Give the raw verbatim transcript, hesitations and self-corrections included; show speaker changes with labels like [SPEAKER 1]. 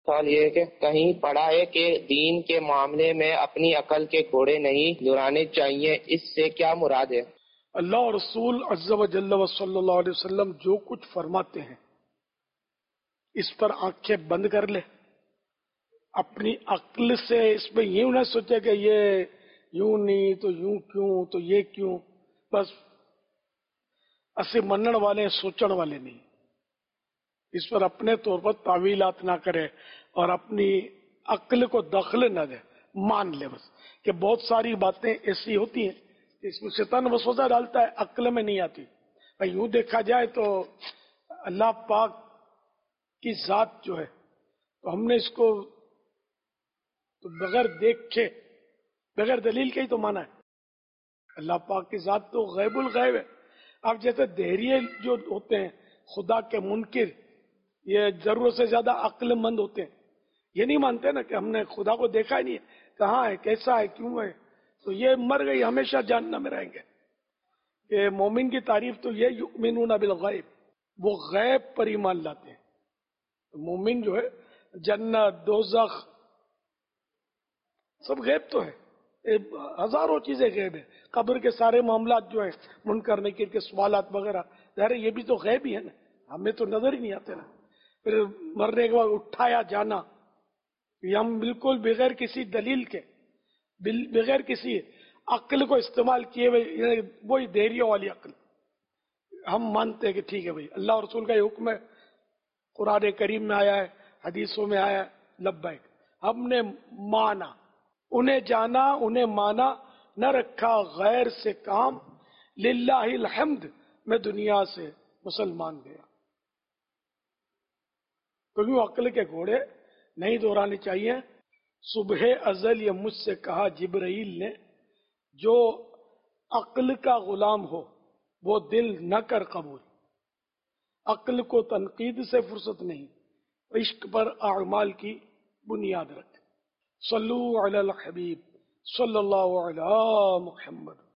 [SPEAKER 1] سوال یہ ہے کہ کہیں پڑھا ہے کہ دین کے معاملے میں اپنی عقل کے گھوڑے نہیں دوڑانے چاہیے، اس سے کیا مراد ہے؟
[SPEAKER 2] اللہ اور رسول عز و جل و صلی اللہ علیہ وسلم جو کچھ فرماتے ہیں اس پر آنکھیں بند کر لے، اپنی عقل سے اس میں یوں نہ سوچے کہ یہ یوں نہیں تو یوں کیوں تو یہ کیوں، بس اسے منن والے سوچن والے نہیں، اس پر اپنے طور پر تعویلات نہ کرے اور اپنی عقل کو دخل نہ دے، مان لے بس کہ بہت ساری باتیں ایسی ہوتی ہیں کہ اس میں شیطان وسوسہ ڈالتا ہے، عقل میں نہیں آتی۔ بھائی یوں دیکھا جائے تو اللہ پاک کی ذات جو ہے تو ہم نے اس کو تو بغیر دیکھے بغیر دلیل کے ہی تو مانا ہے۔ اللہ پاک کی ذات تو غیب الغیب ہے۔ اب جیسے دہریے جو ہوتے ہیں خدا کے منکر، یہ ضرورت سے زیادہ عقل مند ہوتے ہیں، یہ نہیں مانتے نا کہ ہم نے خدا کو دیکھا ہی نہیں ہے، کہاں ہے، کیسا ہے، کیوں ہے، تو یہ مر گئی ہمیشہ جہنم میں رہیں گے۔ کہ مومن کی تعریف تو یہ یؤمنون بالغیب، وہ غیب پر ایمان لاتے ہیں۔ مومن جو ہے جنت دوزخ سب غیب تو ہے، ہزاروں چیزیں غیب ہیں، قبر کے سارے معاملات جو ہیں منکر نکیر کے سوالات وغیرہ، ظاہر ہے یہ بھی تو غیب ہی ہے نا، ہمیں تو نظر ہی نہیں آتے نا۔ پھر مرنے کے بعد اٹھایا جانا، یہ ہم بالکل بغیر کسی دلیل کے بغیر کسی عقل کو استعمال کیے ہوئے، وہی دہریوں والی عقل ہم مانتے ہیں کہ ٹھیک ہے بھائی اللہ اور رسول کا یہ حکم ہے، قرآن کریم میں آیا ہے، حدیثوں میں آیا ہے، لبیک، ہم نے مانا، انہیں جانا انہیں مانا، نہ رکھا غیر سے کام، للہ الحمد، میں دنیا سے مسلمان گیا۔ تو یوں عقل کے گھوڑے نہیں دوڑانے چاہیے۔ صبح ازل یہ مجھ سے کہا جبرائیل نے، جو عقل کا غلام ہو وہ دل نہ کر قبول، عقل کو تنقید سے فرصت نہیں، عشق پر اعمال کی بنیاد رکھ۔ صلو علی الحبیب صلی اللہ علی محمد۔